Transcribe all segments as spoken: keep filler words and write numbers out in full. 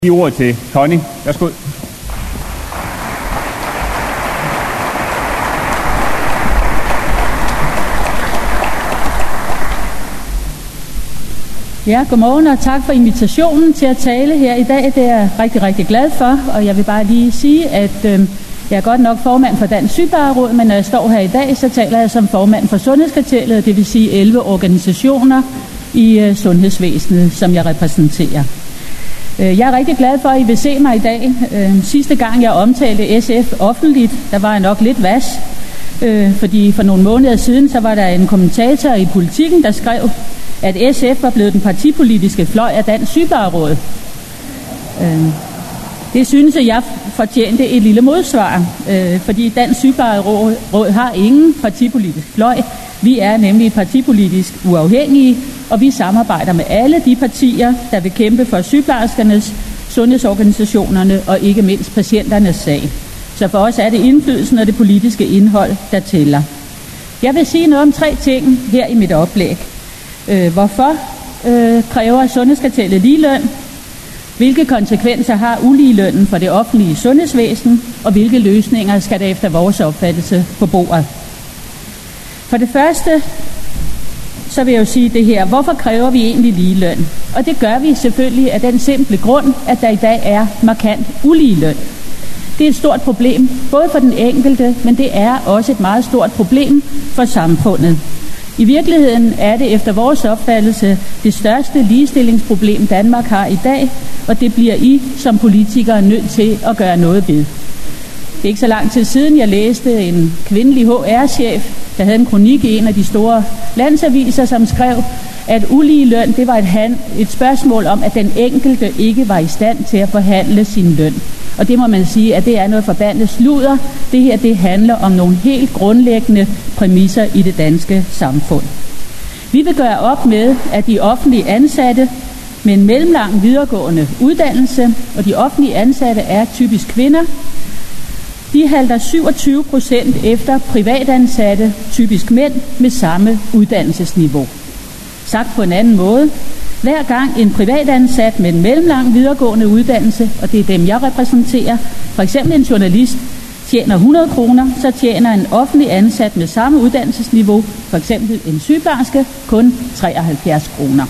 I ordet til Connie. Værsgo. Ja, godmorgen og tak for invitationen til at tale her i dag. Det er jeg rigtig, rigtig glad for, og jeg vil bare lige sige, at øh, jeg er godt nok formand for Dansk Sygeplejeråd, men når jeg står her i dag, så taler jeg som formand for Sundhedskartellet, det vil sige elleve organisationer i øh, sundhedsvæsenet, som jeg repræsenterer. Jeg er rigtig glad for, at I vil se mig i dag. Sidste gang jeg omtalte S F offentligt, der var jeg nok lidt vas, fordi for nogle måneder siden, så var der en kommentator i Politiken, der skrev, at S F var blevet den partipolitiske fløj af Dansk Sygeplejeråd. Det synes jeg, jeg fortjente et lille modsvar, fordi Dansk Sygeplejeråd har ingen partipolitisk fløj. Vi er nemlig partipolitisk uafhængige, og vi samarbejder med alle de partier, der vil kæmpe for sygeplejerskernes, sundhedsorganisationerne og ikke mindst patienternes sag. Så for os er det indflydelsen og det politiske indhold, der tæller. Jeg vil sige noget om tre ting her i mit oplæg. Hvorfor øh, kræver Sundhedskartellet ligeløn? Hvilke konsekvenser har uligelønnen for det offentlige sundhedsvæsen? Og hvilke løsninger skal der efter vores opfattelse på bordet? For det første, så vil jeg jo sige det her. Hvorfor kræver vi egentlig ligeløn? Og det gør vi selvfølgelig af den simple grund, at der i dag er markant uligeløn. Det er et stort problem, både for den enkelte, men det er også et meget stort problem for samfundet. I virkeligheden er det efter vores opfattelse det største ligestillingsproblem, Danmark har i dag, og det bliver I som politikere nødt til at gøre noget ved. Det er ikke så lang tid siden, jeg læste en kvindelig H R-chef, der havde en kronik i en af de store landsaviser, som skrev, at ulige løn, det var et, han, et spørgsmål om, at den enkelte ikke var i stand til at forhandle sin løn. Og det må man sige, at det er noget forbandet sludder. Det her, det handler om nogle helt grundlæggende præmisser i det danske samfund. Vi vil gøre op med, at de offentlige ansatte med en mellemlang videregående uddannelse, og de offentlige ansatte er typisk kvinder, de halter syvogtyve procent efter privatansatte, typisk mænd, med samme uddannelsesniveau. Sagt på en anden måde, hver gang en privatansat med en mellemlang videregående uddannelse, og det er dem, jeg repræsenterer, for eksempel en journalist, tjener hundrede kroner, så tjener en offentlig ansat med samme uddannelsesniveau, for eksempel en sygeplejerske, kun treoghalvfjerds kroner.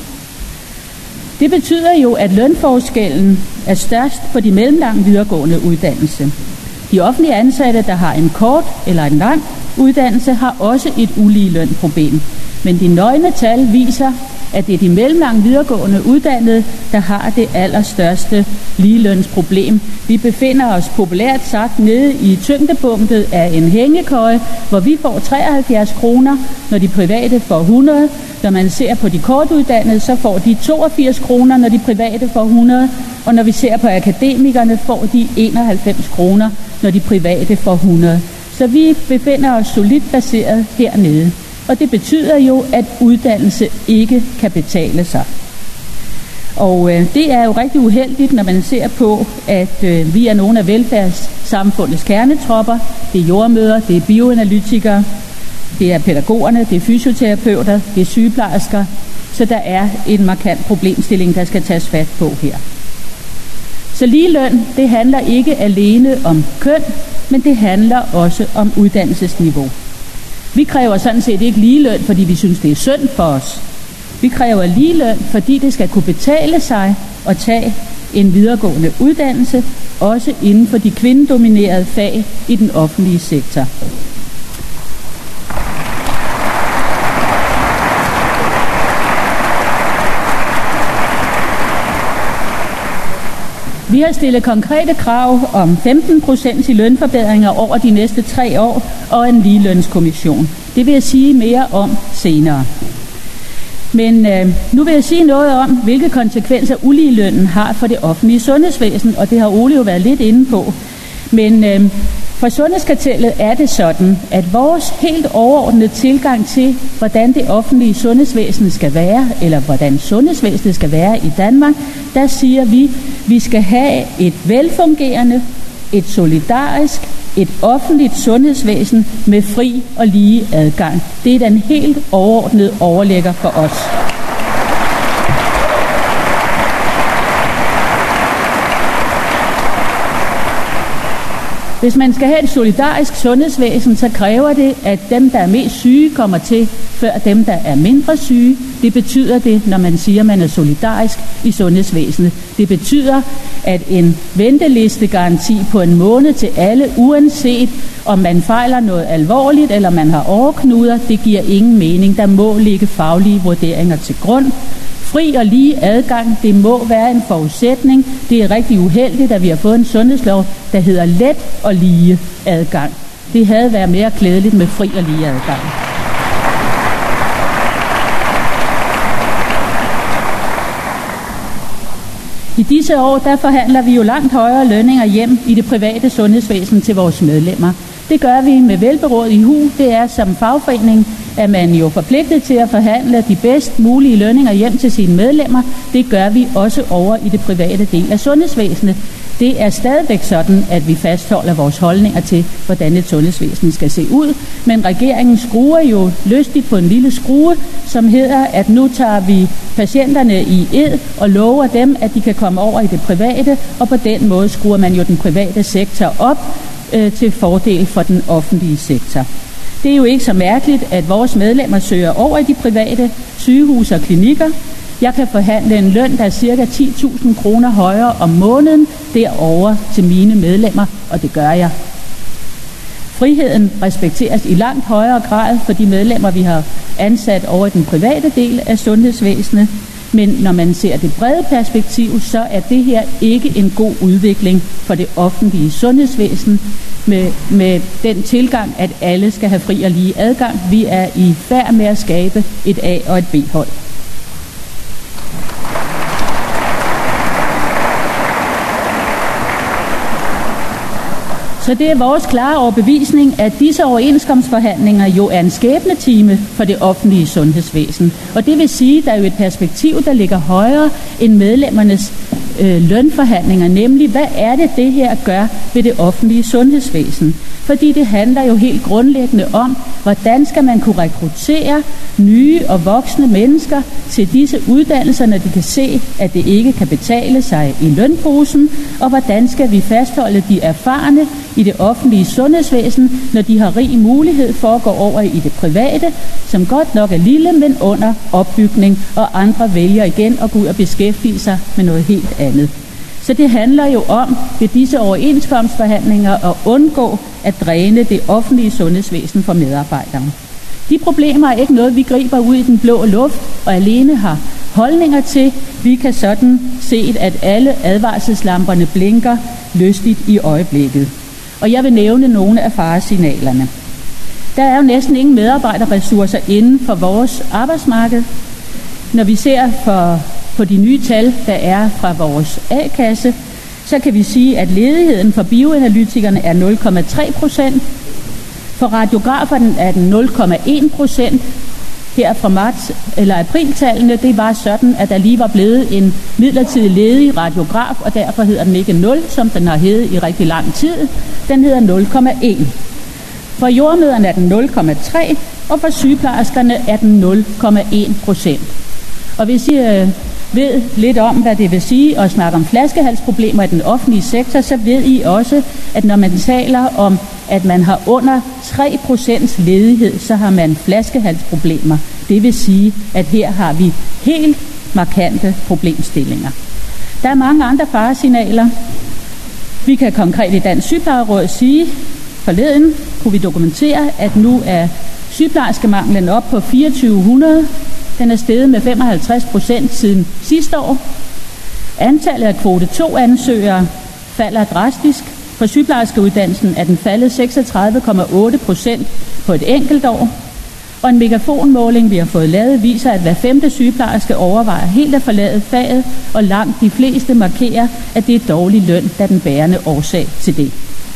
Det betyder jo, at lønforskellen er størst for de mellemlang videregående uddannelse. De offentlige ansatte, der har en kort eller en lang uddannelse, har også et uligelønproblem. Men de nøgne tal viser, at det er de mellemlang videregående uddannede, der har det allerstørste ligelønsproblem. Vi befinder os populært sagt nede i tyngdepunktet af en hængekøje, hvor vi får treoghalvfjerds kroner, når de private får hundrede. Når man ser på de kortuddannede, så får de toogfirs kroner, når de private får hundrede. Og når vi ser på akademikerne, får de enoghalvfems kroner, når de private får hundrede. Så vi befinder os solidt baseret hernede. Og det betyder jo, at uddannelse ikke kan betale sig. Og øh, det er jo rigtig uheldigt, når man ser på, at øh, vi er nogle af velfærdssamfundets kernetropper. Det er jordemødre, det er bioanalytikere, det er pædagogerne, det er fysioterapeuter, det er sygeplejersker. Så der er en markant problemstilling, der skal tages fat på her. Så ligeløn, det handler ikke alene om køn, men det handler også om uddannelsesniveau. Vi kræver sådan set ikke ligeløn, fordi vi synes, det er synd for os. Vi kræver ligeløn, fordi det skal kunne betale sig at tage en videregående uddannelse, også inden for de kvindedominerede fag i den offentlige sektor. Vi har stillet konkrete krav om femten procent i lønforbedringer over de næste tre år og en ligelønskommission. Det vil jeg sige mere om senere. Men øh, nu vil jeg sige noget om, hvilke konsekvenser uligelønnen har for det offentlige sundhedsvæsen, og det har Ole jo været lidt inde på. Men øh, for Sundhedskartellet er det sådan, at vores helt overordnede tilgang til, hvordan det offentlige sundhedsvæsen skal være, eller hvordan sundhedsvæsenet skal være i Danmark, der siger vi, vi skal have et velfungerende, et solidarisk, et offentligt sundhedsvæsen med fri og lige adgang. Det er den helt overordnede overlægger for os. Hvis man skal have et solidarisk sundhedsvæsen, så kræver det, at dem, der er mest syge, kommer til før dem, der er mindre syge. Det betyder det, når man siger, at man er solidarisk i sundhedsvæsenet. Det betyder, at en ventelistegaranti på en måned til alle, uanset om man fejler noget alvorligt, eller man har overknuder, det giver ingen mening. Der må ligge faglige vurderinger til grund. Fri og lige adgang, det må være en forudsætning. Det er rigtig uheldigt, at vi har fået en sundhedslov, der hedder let og lige adgang. Det havde været mere klædeligt med fri og lige adgang. I disse år, der forhandler vi jo langt højere lønninger hjem i det private sundhedsvæsen til vores medlemmer. Det gør vi med velberåd i hu. Det er som fagforening, at man jo forpligtet til at forhandle de bedst mulige lønninger hjem til sine medlemmer. Det gør vi også over i det private del af sundhedsvæsenet. Det er stadigvæk sådan, at vi fastholder vores holdninger til, hvordan et sundhedsvæsen skal se ud. Men regeringen skruer jo lystigt på en lille skrue, som hedder, at nu tager vi patienterne i ed og lover dem, at de kan komme over i det private, og på den måde skruer man jo den private sektor op øh, til fordel for den offentlige sektor. Det er jo ikke så mærkeligt, at vores medlemmer søger over i de private sygehuse og klinikker. Jeg kan forhandle en løn, der er cirka ti tusind kroner højere om måneden derover til mine medlemmer, og det gør jeg. Friheden respekteres i langt højere grad for de medlemmer, vi har ansat over i den private del af sundhedsvæsenet. Men når man ser det brede perspektiv, så er det her ikke en god udvikling for det offentlige sundhedsvæsen med, med den tilgang, at alle skal have fri og lige adgang. Vi er i færd med at skabe et A- og et B-hold. Så det er vores klare overbevisning, at disse overenskomstforhandlinger jo er en skæbnetime for det offentlige sundhedsvæsen. Og det vil sige, at der er jo et perspektiv, der ligger højere end medlemmernes øh, lønforhandlinger, nemlig hvad er det, det her gør ved det offentlige sundhedsvæsen? Fordi det handler jo helt grundlæggende om, hvordan skal man kunne rekruttere nye og voksne mennesker til disse uddannelser, når de kan se, at det ikke kan betale sig i lønposen, og hvordan skal vi fastholde de erfarne i det offentlige sundhedsvæsen, når de har rig mulighed for at gå over i det private, som godt nok er lille, men under opbygning, og andre vælger igen at gå ud og beskæftige sig med noget helt andet. Så det handler jo om ved disse overenskomstforhandlinger at undgå at dræne det offentlige sundhedsvæsen for medarbejdere. De problemer er ikke noget, vi griber ud i den blå luft og alene har holdninger til. Vi kan sådan se, at alle advarselslamperne blinker lystigt i øjeblikket. Og jeg vil nævne nogle af faresignalerne. Der er jo næsten ingen medarbejderressourcer inden for vores arbejdsmarked. Når vi ser for, på de nye tal, der er fra vores A-kasse, så kan vi sige, at ledigheden for bioanalytikerne er nul komma tre procent. For radiograferne er den nul komma en procent. Her fra marts eller apriltallene, det var sådan, at der lige var blevet en midlertidig ledig radiograf, og derfor hedder den ikke nul, som den har heddet i rigtig lang tid. Den hedder nul komma en. For jordemøderne er den nul komma tre, og for sygeplejerskerne er den nul komma en procent. Og hvis I øh, ved lidt om, hvad det vil sige at snakke om flaskehalsproblemer i den offentlige sektor, så ved I også, at når man taler om, at man har under tre procent ledighed, så har man flaskehalsproblemer. Det vil sige, at her har vi helt markante problemstillinger. Der er mange andre faresignaler. Vi kan konkret i Dansk Sygeplejeråd sige, forleden kunne vi dokumentere, at nu er sygeplejerskemanglen op på fireogtyve hundrede. Den er steget med femoghalvtreds procent siden sidste år. Antallet af kvote to ansøgere falder drastisk. For sygeplejerskeuddannelsen er den faldet seksogtredive komma otte procent på et enkelt år. Og en megafonmåling, vi har fået lavet, viser, at hver femte sygeplejerske overvejer helt at forlade faget, og langt de fleste markerer, at det er dårlig løn, der er den bærende årsag til det.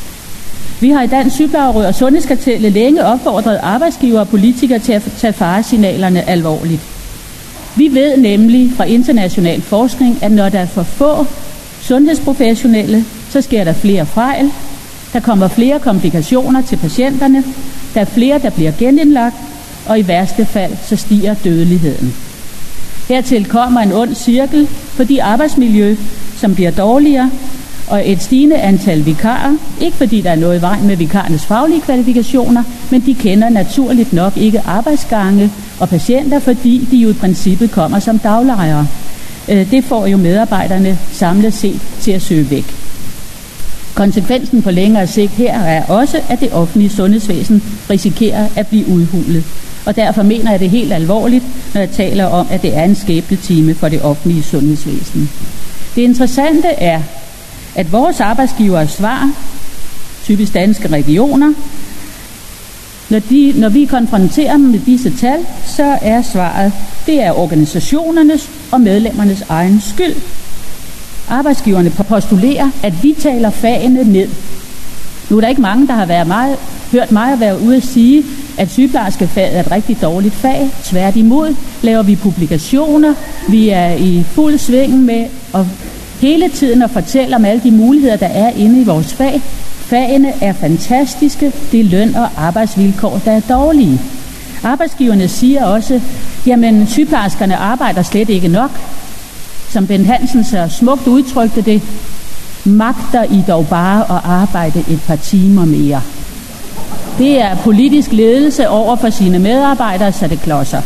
Vi har i Dansk Sygeplejeråd og Sundhedskartellet længe opfordret arbejdsgivere og politikere til at tage faresignalerne alvorligt. Vi ved nemlig fra international forskning, at når der er for få sundhedsprofessionelle, så sker der flere fejl, der kommer flere komplikationer til patienterne, der er flere, der bliver genindlagt, og i værste fald så stiger dødeligheden. Hertil kommer en ond cirkel, fordi arbejdsmiljø, som bliver dårligere, og et stigende antal vikarer, ikke fordi der er noget i vejen med vikarernes faglige kvalifikationer, men de kender naturligt nok ikke arbejdsgange og patienter, fordi de jo i princippet kommer som daglejere. Det får jo medarbejderne samlet set til at søge væk. Konsekvensen på længere sigt her er også, at det offentlige sundhedsvæsen risikerer at blive udhulet. Og derfor mener jeg det helt alvorligt, når jeg taler om, at det er en skæbnetime for det offentlige sundhedsvæsen. Det interessante er, at vores arbejdsgivers svar, typisk danske regioner, når, de, når vi konfronterer dem med disse tal, så er svaret, det er organisationernes og medlemmernes egen skyld. Arbejdsgiverne postulerer, at vi taler fagene ned. Nu er der ikke mange, der har været meget, hørt mig at være ude at sige, at sygeplejerskefaget er et rigtig dårligt fag. Tværtimod laver vi publikationer, vi er i fuld sving med at hele tiden at fortælle om alle de muligheder, der er inde i vores fag. Fagene er fantastiske, det er løn og arbejdsvilkår, der er dårlige. Arbejdsgiverne siger også, jamen sygeplejerskerne arbejder slet ikke nok. Som Bent Hansen så smukt udtrykte det, magter I dog bare at arbejde et par timer mere. Det er politisk ledelse over for sine medarbejdere, så det klodser.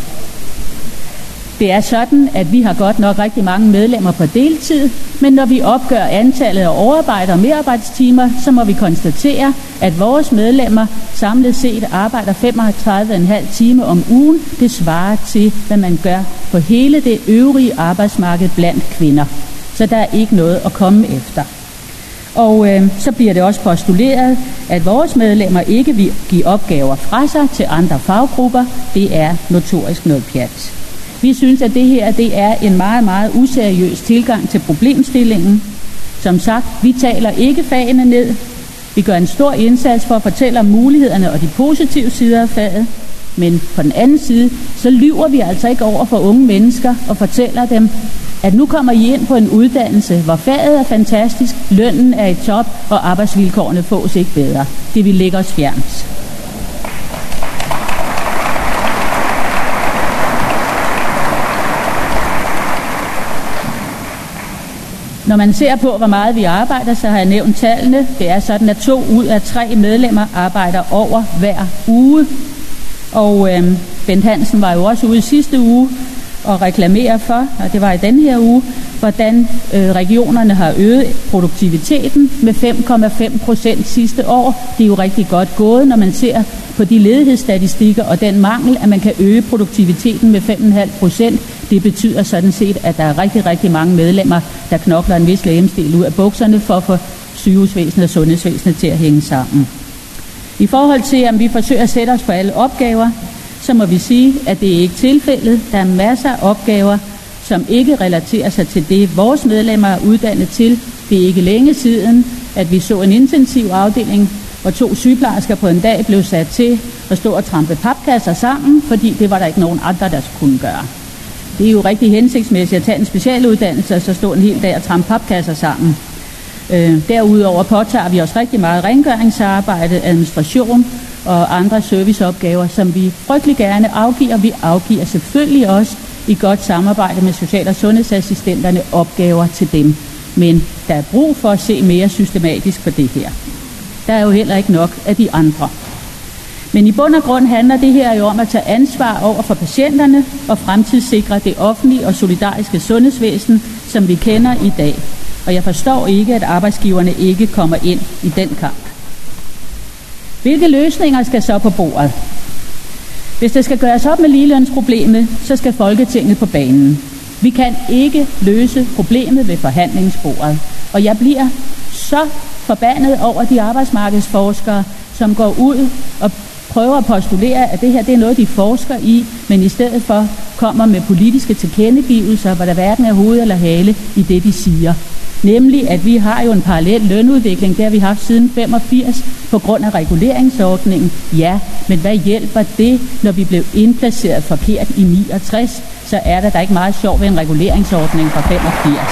Det er sådan, at vi har godt nok rigtig mange medlemmer på deltid, men når vi opgør antallet af overarbejde og merarbejdstimer, så må vi konstatere, at vores medlemmer samlet set arbejder femogtredive komma fem timer om ugen. Det svarer til, hvad man gør på hele det øvrige arbejdsmarked blandt kvinder. Så der er ikke noget at komme efter. Og øh, så bliver det også postuleret, at vores medlemmer ikke vil give opgaver fra sig til andre faggrupper. Det er notorisk noget pjat. Vi synes, at det her det er en meget, meget useriøs tilgang til problemstillingen. Som sagt, vi taler ikke fagene ned. Vi gør en stor indsats for at fortælle om mulighederne og de positive sider af faget. Men på den anden side, så lyver vi altså ikke over for unge mennesker og fortæller dem, at nu kommer I ind på en uddannelse, hvor faget er fantastisk, lønnen er i top, og arbejdsvilkårene fås ikke bedre. Det vil ligge os fjernt. Når man ser på, hvor meget vi arbejder, så har jeg nævnt tallene. Det er sådan, at to ud af tre medlemmer arbejder over hver uge. Og øh, Bent Hansen var jo også ude sidste uge og reklamere for, og det var i den her uge, hvordan øh, regionerne har øget produktiviteten med fem komma fem procent sidste år. Det er jo rigtig godt gået, når man ser på de ledighedsstatistikker og den mangel, at man kan øge produktiviteten med fem komma fem procent. Det betyder sådan set, at der er rigtig, rigtig mange medlemmer, der knokler en vis legemsdel ud af bukserne for at få sygehusvæsenet og sundhedsvæsenet til at hænge sammen. I forhold til, om vi forsøger at sætte os på alle opgaver, så må vi sige, at det ikke er tilfældet. Der er masser af opgaver, som ikke relaterer sig til det, vores medlemmer er uddannet til. Det er ikke længe siden, at vi så en intensiv afdeling, hvor to sygeplejersker på en dag blev sat til at stå og trampe papkasser sammen, fordi det var der ikke nogen andre, der kunne gøre. Det er jo rigtig hensigtsmæssigt at tage en specialuddannelse og så stå en hel dag og trampe papkasser sammen. Øh, derudover påtager vi også rigtig meget rengøringsarbejde, administration og andre serviceopgaver, som vi frygtelig gerne afgiver. Vi afgiver selvfølgelig også i godt samarbejde med social- og sundhedsassistenterne opgaver til dem. Men der er brug for at se mere systematisk på det her. Der er jo heller ikke nok af de andre. Men i bund og grund handler det her jo om at tage ansvar over for patienterne og fremtidssikre det offentlige og solidariske sundhedsvæsen, som vi kender i dag. Og jeg forstår ikke, at arbejdsgiverne ikke kommer ind i den kamp. Hvilke løsninger skal så på bordet? Hvis der skal gøres op med ligelønsproblemet, så skal Folketinget på banen. Vi kan ikke løse problemet ved forhandlingsbordet. Og jeg bliver så forbandet over de arbejdsmarkedsforskere, som går ud og prøver at postulere, at det her det er noget, de forsker i, men i stedet for kommer med politiske tilkendegivelser, hvor der hverken er hoved eller hale i det, de siger. Nemlig, at vi har jo en parallel lønudvikling, det har vi haft siden femogfirs på grund af reguleringsordningen. Ja, men hvad hjælper det, når vi blev indplaceret forkert i niogtres? Så er der da ikke meget sjov ved en reguleringsordning fra femogfirs.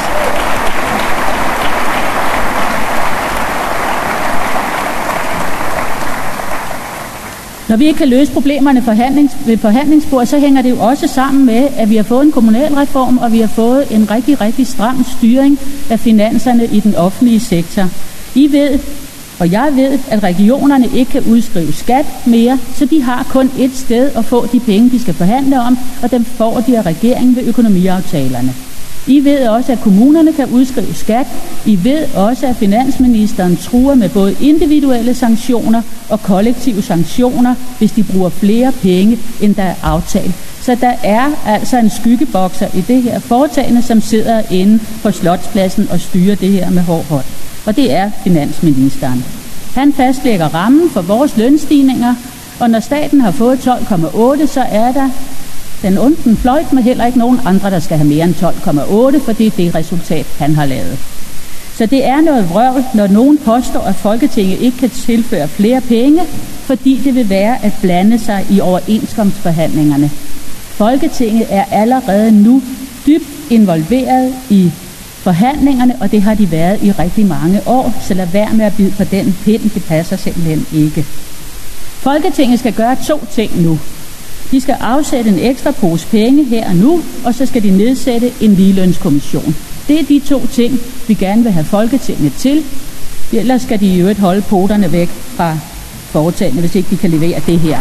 Når Når vi ikke kan løse problemerne forhandlings, ved forhandlingsbordet, så hænger det jo også sammen med, at vi har fået en kommunalreform, og vi har fået en rigtig, rigtig stram styring af finanserne i den offentlige sektor. I ved, og jeg ved, at regionerne ikke kan udskrive skat mere, så de har kun et sted at få de penge, de skal forhandle om, og dem får de af regeringen ved økonomiaftalerne. I ved også, at kommunerne kan udskrive skat. I ved også, at finansministeren truer med både individuelle sanktioner og kollektive sanktioner, hvis de bruger flere penge, end der er aftalt. Så der er altså en skyggebokser i det her foretagende, som sidder inde på Slotspladsen og styrer det her med hård hånd. Og det er finansministeren. Han fastlægger rammen for vores lønstigninger, og når staten har fået tolv komma otte, så er der den onden fløjt med heller ikke nogen andre, der skal have mere end tolv komma otte, for det er det resultat, han har lavet. Så det er noget vrøvl, når nogen påstår, at Folketinget ikke kan tilføre flere penge, fordi det vil være at blande sig i overenskomstforhandlingerne. Folketinget er allerede nu dybt involveret i forhandlingerne, og det har de været i rigtig mange år, så lad være med at bide på den pind, det passer simpelthen ikke. Folketinget skal gøre to ting nu. De skal afsætte en ekstra pose penge her og nu, og så skal de nedsætte en ligelønskommission. Det er de to ting, vi gerne vil have Folketinget til. Ellers skal de i øvrigt holde poterne væk fra foretagende, hvis ikke de kan levere det her.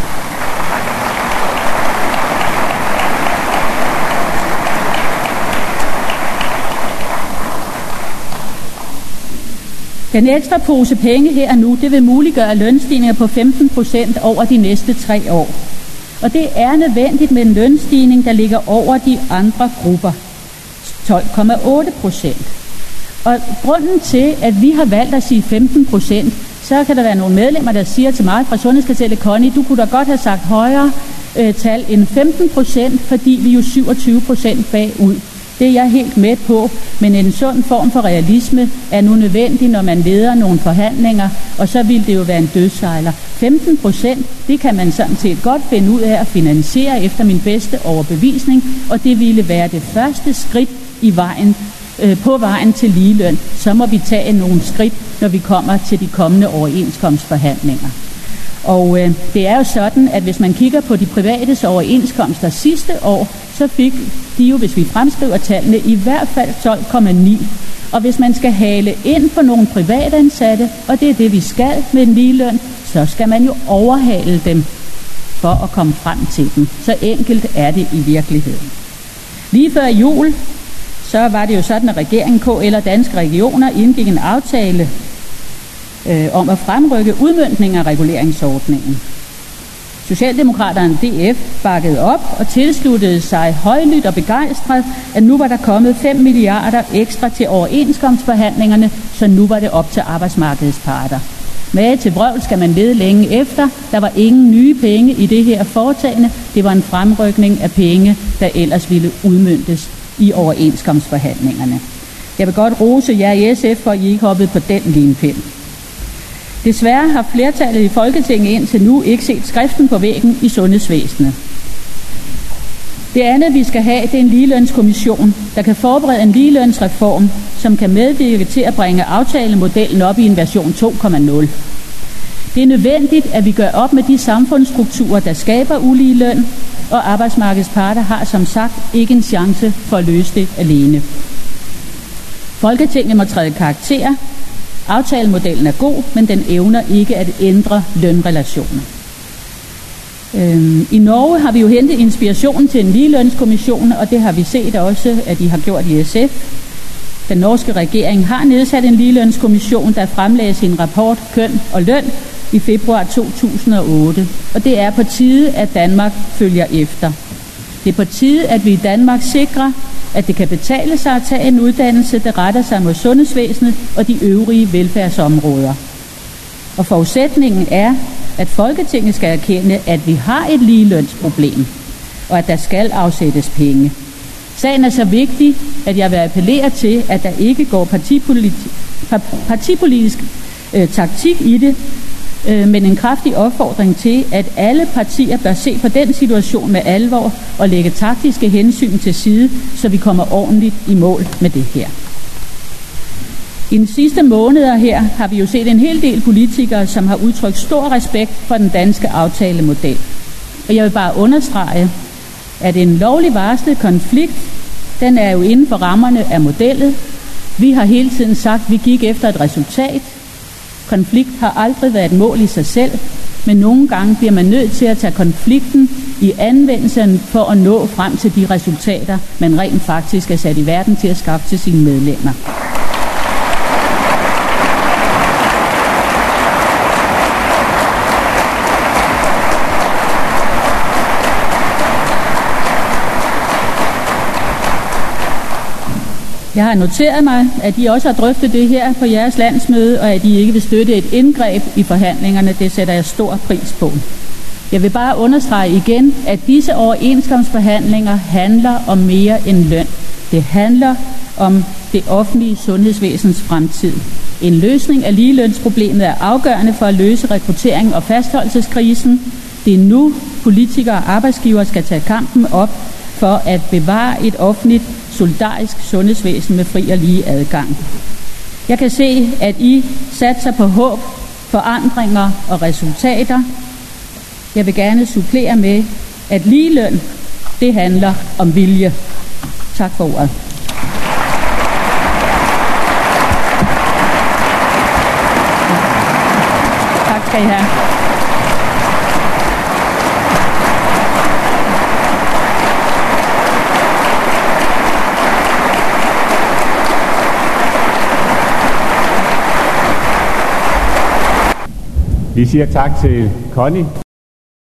Den ekstra pose penge her og nu, det vil muliggøre lønstigninger på femten procent over de næste tre år. Og det er nødvendigt med en lønstigning, der ligger over de andre grupper. tolv komma otte procent. Og grunden til, at vi har valgt at sige femten procent, så kan der være nogle medlemmer, der siger til mig fra Sundhedskartellet, Connie, du kunne da godt have sagt højere øh, tal end femten procent, fordi vi er jo syvogtyve procent bagud. Det er jeg helt med på, men en sund form for realisme er nu nødvendig, når man leder nogle forhandlinger, og så vil det jo være en dødssejler. femten procent, det kan man sådan set godt finde ud af at finansiere efter min bedste overbevisning, og det ville være det første skridt i vejen, øh, på vejen til ligeløn. Så må vi tage nogle skridt, når vi kommer til de kommende overenskomstforhandlinger. Og øh, det er jo sådan, at hvis man kigger på de privates overenskomster sidste år, så fik de jo, hvis vi fremskriver tallene, i hvert fald tolv komma ni. Og hvis man skal hale ind på nogle privatansatte, og det er det, vi skal med en ligeløn, så skal man jo overhale dem for at komme frem til dem. Så enkelt er det i virkeligheden. Lige før jul, så var det jo sådan, at regeringen, K L og Danske Regioner indgik en aftale øh, om at fremrykke udmøntning af reguleringsordningen. Socialdemokraterne D F bakkede op og tilsluttede sig højlydt og begejstret, at nu var der kommet fem milliarder ekstra til overenskomstforhandlingerne, så nu var det op til arbejdsmarkedets parter. Mage til vrøvl skal man lede længe efter. Der var ingen nye penge i det her foretagende. Det var en fremrykning af penge, der ellers ville udmøntes i overenskomstforhandlingerne. Jeg vil godt rose jer i S F for, at I ikke hoppede på den limpind. Desværre har flertallet i Folketinget indtil nu ikke set skriften på væggen i sundhedsvæsenet. Det andet, vi skal have, det er en ligelønskommission, der kan forberede en ligelønsreform, som kan medvirke til at bringe aftalemodellen op i en version to punkt nul. Det er nødvendigt, at vi gør op med de samfundsstrukturer, der skaber uligeløn, og arbejdsmarkedets parter har som sagt ikke en chance for at løse det alene. Folketinget må træde karakter. Aftalemodellen er god, men den evner ikke at ændre lønrelationer. Øhm, I Norge har vi jo hentet inspirationen til en ligelønskommission, og det har vi set også, at de har gjort i S F. Den norske regering har nedsat en ligelønskommission, der fremlagde sin rapport Køn og Løn i februar to tusind og otte. Og det er på tide, at Danmark følger efter. Det er på tide, at vi i Danmark sikrer, at det kan betale sig at tage en uddannelse, der retter sig mod sundhedsvæsenet og de øvrige velfærdsområder. Og forudsætningen er, at Folketinget skal erkende, at vi har et ligelønsproblem, og at der skal afsættes penge. Sagen er så vigtig, at jeg vil appellere til, at der ikke går partipolitisk, partipolitisk øh, taktik i det, øh, men en kraftig opfordring til, at alle partier bør se på den situation med alvor og lægge taktiske hensyn til side, så vi kommer ordentligt i mål med det her. I de sidste måneder her har vi jo set en hel del politikere, som har udtrykt stor respekt for den danske aftalemodel. Og jeg vil bare understrege, at en lovlig varslet konflikt, den er jo inden for rammerne af modellet. Vi har hele tiden sagt, at vi gik efter et resultat. Konflikt har aldrig været et mål i sig selv, men nogle gange bliver man nødt til at tage konflikten i anvendelsen for at nå frem til de resultater, man rent faktisk er sat i verden til at skaffe til sine medlemmer. Jeg har noteret mig, at I også har drøftet det her på jeres landsmøde, og at I ikke vil støtte et indgreb i forhandlingerne. Det sætter jeg stor pris på. Jeg vil bare understrege igen, at disse overenskomstforhandlinger handler om mere end løn. Det handler om det offentlige sundhedsvæsens fremtid. En løsning af ligelønsproblemet er afgørende for at løse rekruttering og fastholdelseskrisen. Det er nu, politikere og arbejdsgivere skal tage kampen op for at bevare et offentligt solidarisk sundhedsvæsen med fri og lige adgang. Jeg kan se, at I satser på håb, forandringer og resultater. Jeg vil gerne supplere med, at ligeløn, det handler om vilje. Tak for ordet. Tak skal I have. Vi siger tak til Connie.